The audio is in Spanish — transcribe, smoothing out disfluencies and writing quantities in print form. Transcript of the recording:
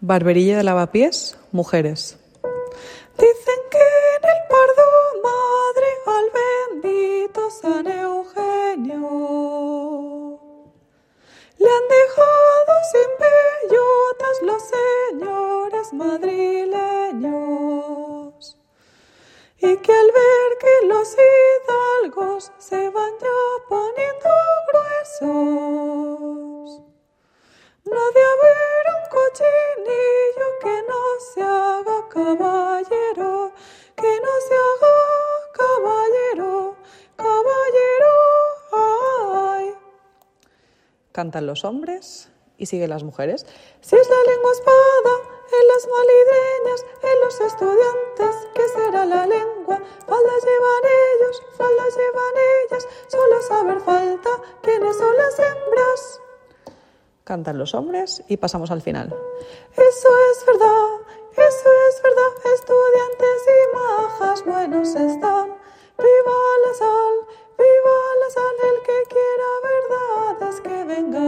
Barberilla de Lavapiés, mujeres. Dicen que en el Pardo madre al bendito San Eugenio le han dejado sin bellotas los señores madrileños, y que al ver que los hidalgos se van ya poniendo gruesos, no ha de haber un cochinillo que no se haga caballero, que no se haga caballero, caballero, ay. Cantan los hombres y siguen las mujeres. Si es la lengua espada en las malidreñas, en los estudiantes, ¿qué será la lengua? Faldas llevan ellos, faldas llevan ellas, solo saber falta quiénes son las hembras. Cantan los hombres y pasamos al final. Eso es verdad, estudiantes y majas buenos están. Viva la sal, el que quiera verdades que venga